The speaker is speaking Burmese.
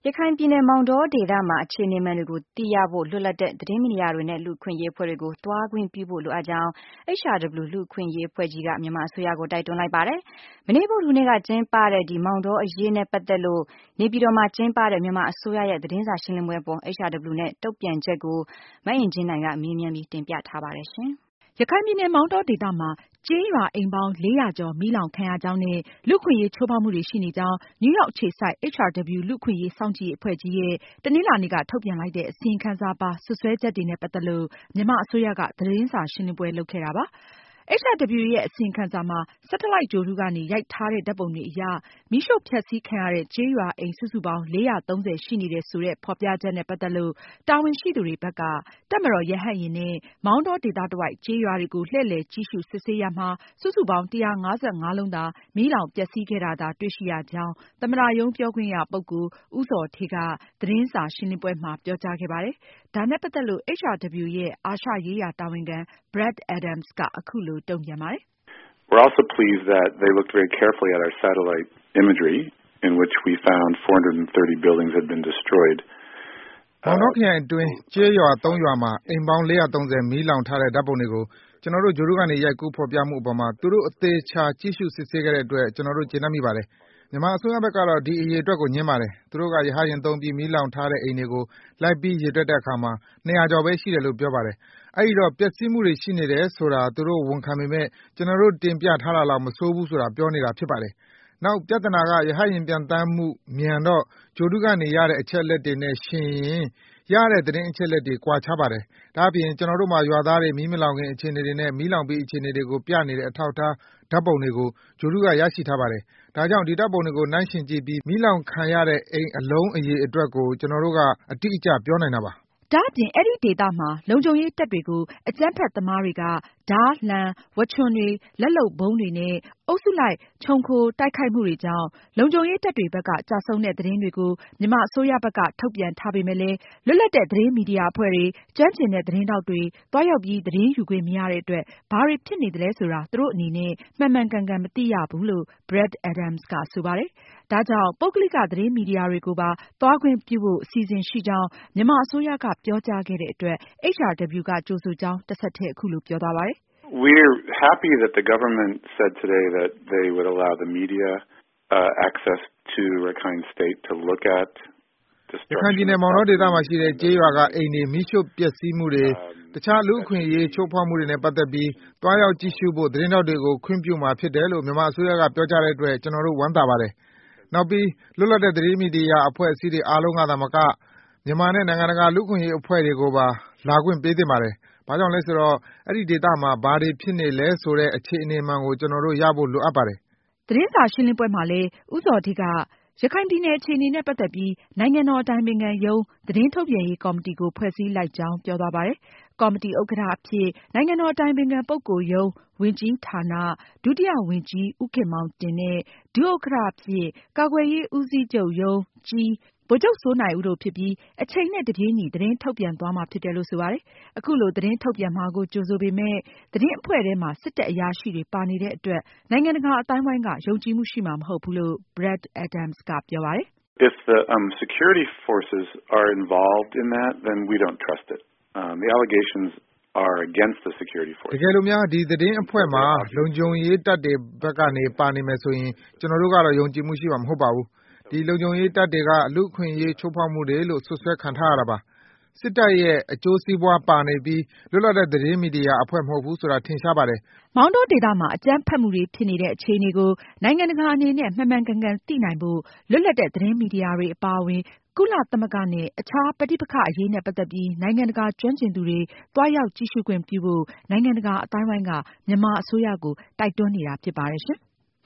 ရခိုင်ပြည်နယ်မောင်တောဒေသမှာအခြေအနေမှန်တွေကိုသိရဖို့လွတ်လပ်တဲ့သတင်းမီဒီယာတွေနဲ့လူ့အခွင့်အရေးအဖွဲ့တွေကိုသွားခွင့်ပြုဖို့လိုအပ်ကြောင်း HRW လူ့အခွင့်အရေးအဖွဲ့ကြီးကမြန်မာအစိုးရကိုတိုက်တွန်းလိုက်ပါတယ်။မနေ့ဗုဒ္ဓဟူးနေ့ကကျင်းပတဲ့မောင်တောအရေးနဲ့ပတ်သက်လို့နေပြည်တော်မှာကျင်းပတဲ့မြန်မာအစိုးရရဲ့သတင်းစာရှင်းလင်းပွဲအပေါ် HRW နဲ့တုန့်ပြန်ချက်ကိုမအင်ကြင်းနိုင်ကမေးမြန်းပြီးတင်ပြထားပါတယ်ရှင်။ရခိုင်ပြည်နယ်မောင်တောဒေသမှာကျေးရွာအိမ်ပေါင်း 400 ကျော်မီးလောင်ခံရကြောင်းနဲ့လူ့အခွင့်အရေးချိုးဖောက်မှုတွေရှိနေကြောင်း နယူးယောက်အခြေစိုက် HRW လူ့အခွင့်အရေးစောင့်ကြည့်ရေးအဖွဲ့ကြီးရဲ့တနင်္လာနေ့ကထုတ်ပြန်လိုက်တဲ့အစီရင်ခံစာပါစွပ်စွဲချက်တွေနဲ့ပတ်သက်လို့မြန်မာအစိုးရကသတင်းစာရှင်းလင်းပွဲလုပ်ခဲ့တာပါ။ HRW ရဲ့အစီရင်ခံစာမှာ Satellite ဂြိုဟ်တုကနေရိုက်ထားတဲ့ဓာတ်ပုံတွေအရ မီးရှို့ဖျက်ဆီးခံရတဲ့ကျေးရွာအိမ်စုစုပေါင်း 430 ရှိနေတယ်ဆိုတဲ့ဖေါ်ပြချက်နဲ့ပတ်သက်လို့တာဝန်ရှိသူတွေဘက်က တပ်မတော်ရဟတ်ယာဉ်နဲ့မောင်တောဒေသတဝိုက်ကျေးရွာတွေကိုလှည့်လည်ကြည့်ရှုစစ်ဆေးရာမှာ စုစုပေါင်း 155 လုံးသာမီးလောင်ပျက်စီးခဲ့တာသာတွေ့ရှိရကြောင်း သမ္မတရုံးပြောခွင့်ရပုဂ္ဂိုလ် ဦးဇော်ဌေးကသတင်းစာရှင်းလင်းပွဲမှာပြောကြားခဲ့ပါတယ်။ ဒါနဲ့ပတ်သက်လို့ HRW ရဲ့အာရှရေးရာတာဝန်ခံ Brad Adams ကအခုလိုတုန့်ပြန်ပါတယ်။ We're also pleased that they looked very carefully at our satellite imagery in which we found 430 buildings had been destroyed. မောင်တောခရိုင်အတွင်းကျေးရွာ 3 ရွာမှာအိမ်ပေါင်း 430 မီးလောင်ထားတဲ့ဓာတ်ပုံတွေကိုကျွန်တော်တို့ဂြိုဟ်တုကနေရိုက်ကူးဖော်ပြမှုအပေါ်မှာသူတို့အသေးချာကြည့်ရှုစစ်ဆေးခဲ့တဲ့အတွက်ကျွန်တော်တို့ကျေနပ်မိပါတယ်။မြန်မာအစိုးရဘက်ကတော့ဒီအရေအတွက်ကိုငြင်းပါတယ်။သူတို့ကရဟတ်ယာဉ်သုံးပြီးမီးလောင်ထားတဲ့အိမ်တွေကိုလိုက်ပြီးရေတွက်တဲ့အခါမှာ 200 ကျော်ပဲရှိတယ်လို့ပြောပါတယ်။အဲဒီတော့ပျက်စီးမှုတွေရှိနေတယ်ဆိုတာသူတို့ဝန်ခံပေမဲ့ကျွန်တော်တို့တင်ပြထားတာလောက်မဆိုးဘူးဆိုတာပြောနေတာဖြစ်ပါတယ်။နောက်ပြဿနာကရဟတ်ယာဉ်ပျံသန်းမှုမြန်တော့ဂြိုဟ်တုကနေရတဲ့အချက်အလက်တွေနဲ့ယှဉ်ရင်ရတဲ့သတင်းအချက်အလက်တွေကွာခြားပါတယ်။ဒါ့အပြင်ကျွန်တော်တို့မှာရွာသားတွေမီးမလောင်ခင်အခြေအနေတွေနဲ့မီးလောင်ပြီးအခြေအနေတွေကိုပြနေတဲ့အထောက်အထားဓာတ်ပုံတွေကိုဂြိုဟ်တုကရရှိထားပါတယ်။ဒါကြောင့်ဒီဓာတ်ပုံတွေကိုနှိုင်းယှဉ်ကြည့်ပြီးမီးလောင်ခံရတဲ့အိမ်အလုံးအရေအတွက်ကိုကျွန်တော်တို့ကအတိအကျပြောနိုင်တာပါ။ဒါ့အပြင်အဲဒီဒေသမှာလုံခြုံရေးတပ်တွေကိုအကြမ်းဖက်သမားတွေကဓား၊လှံ၊ဝါးချွန်တွေ၊လက်လုပ်ဗုံးတွေနဲ့အုပ်စုလိုက်ခြုံခိုတိုက်ခိုက်မှုတွေကြောင့်လုံခြုံရေးတပ်တွေဘက်ကကျဆုံးတဲ့သတင်းတွေကိုမြန်မာအစိုးရဘက်ကထုတ်ပြန်ထားပေမဲ့လည်းလွတ်လပ်တဲ့သတင်းမီဒီယာအဖွဲ့တွေ၊ကျွမ်းကျင်တဲ့သတင်းထောက်တွေသွားရောက်ပြီးသတင်းယူခွင့်မရတဲ့အတွက်ဘာတွေဖြစ်နေသလဲဆိုတာသူတို့အနေနဲ့မှန်မှန်ကန်ကန်မသိရဘူးလို့ Brad Adams ကဆိုပါတယ်။ဒါကြောင့်ပုဂ္ဂလိကသတင်းမီဒီယာတွေကိုပါသွားခွင့်ပြုဖို့အစီအစဉ်ရှိကြောင်းမြန်မာအစိုးရကပြောကြားခဲ့တဲ့အတွက် HRW ကကြိုဆိုကြောင်းတဆက်တည်းအခုလိုပြောသွားပါတယ်။ We're happy that the government said today that they would allow the media access to Rakhine State to look at ရခိုင်ပြည်နယ်မောင်တောဒေသမှာရှိတဲ့ကျေးရွာကအိမ်တွေမီးရှို့ပျက်စီးမှုတွေတခြားလူ့အခွင့်အရေးချိုးဖောက်မှုတွေနဲ့ပတ်သက်ပြီးသွားရောက်ကြည့်ရှုဖို့သတင်းထောက်တွေကိုခွင့်ပြုမှာဖြစ်တယ်လို့မြန်မာအစိုးရကပြောကြားတဲ့အတွက်ကျွန်တော်တို့ဝမ်းသာပါတယ်။နောက်ပြီးလွတ်လပ်တဲ့သတင်းမီဒီယာအဖွဲ့အစည်းတွေအားလုံးကသာမကမြန်မာနဲ့နိုင်ငံတကာလူ့အခွင့်အရေးအဖွဲ့တွေကိုပါလာခွင့်ပေးသင့်ပါတယ်။ဘာကြောင့်လဲဆိုတော့အဲဒီဒေသမှာဘာတွေဖြစ်နေလဲဆိုတဲ့အခြေအနေမှန်ကိုကျွန်တော်တို့ရဖို့လိုအပ်ပါတယ်။သတင်းစာရှင်းလင်းပွဲမှာလည်းဦးဇော်ဌေးကရခိုင်ပြည်နယ်အခြေအနေနဲ့ပတ်သက်ပြီးနိုင်ငံတော်အတိုင်ပင်ခံရုံးသတင်းထုတ်ပြန်ရေးကော်မတီကိုဖွဲ့စည်းလိုက်ကြောင်းပြောသွားပါတယ်။ကော်မတီဥက္ကဋ္ဌအဖြစ်နိုင်ငံတော်အတိုင်ပင်ခံပုဂ္ဂိုလ်ရုံးဝန်ကြီးဌာနဒုတိယဝန်ကြီးဦးခင်မောင်တင်နဲ့ဒုဥက္ကဋ္ဌအဖြစ်ကာကွယ်ရေးဦးစီးချုပ်ရုံးကြီးဗိုလ်ချုပ်စိုးနိုင်ဦးတို့ဖြစ်ပြီးအချိန်နဲ့တပြေးညီသတင်းထုတ်ပြန်သွားမှာဖြစ်တယ်လို့ဆိုပါတယ်။အခုလိုသတင်းထုတ်ပြန်မှာကိုကြိုဆိုပေမဲ့သတင်းအဖွဲ့ထဲမှာစစ်တပ်အရာရှိတွေပါနေတဲ့အတွက်နိုင်ငံတကာအသိုင်းအဝိုင်းကယုံကြည်မှုရှိမှာမဟုတ်ဘူးလို့ Brad Adams ကပြောပါတယ်။ If the security forces are involved in that then we don't trust it. The allegations are against the security forces. တကယ်လို့များဒီသတင်းအဖွဲ့မှာလုံခြုံရေးတပ်တွေဘက်ကနေပါနေမယ်ဆိုရင်ကျွန်တော်တို့ကတော့ယုံကြည်မှုရှိမှာမဟုတ်ပါဘူး။ဒီလုံခြုံရေးတပ်တွေကလူ့အခွင့်အရေးချိုးဖောက်မှုတွေလို့စွပ်စွဲခံထားရတာပါ။စစ်တပ်ရဲ့အကျိုးစီးပွားပါနေပြီးလွတ်လပ်တဲ့သတင်းမီဒီယာအဖွဲ့မဟုတ်ဘူးဆိုတာထင်ရှားပါတယ်။မောင်တောဒေသမှာအကြမ်းဖက်မှုတွေဖြစ်နေတဲ့အခြေအနေကိုနိုင်ငံတကာအနေနဲ့မှန်မှန်ကန်ကန်သိနိုင်ဖို့လွတ်လပ်တဲ့သတင်းမီဒီယာတွေအပါအဝင်ကုလသမဂ္ဂနဲ့အခြားပဋိပက္ခအရေးနဲ့ပတ်သက်ပြီးနိုင်ငံတကာကျွမ်းကျင်သူတွေသွားရောက်ကြည့်ရှုခွင့်ပြုဖို့နိုင်ငံတကာအသိုင်းအဝိုင်းကမြန်မာအစိုးရကိုတိုက်တွန်းနေတာဖြစ်ပါတယ်ရှင်။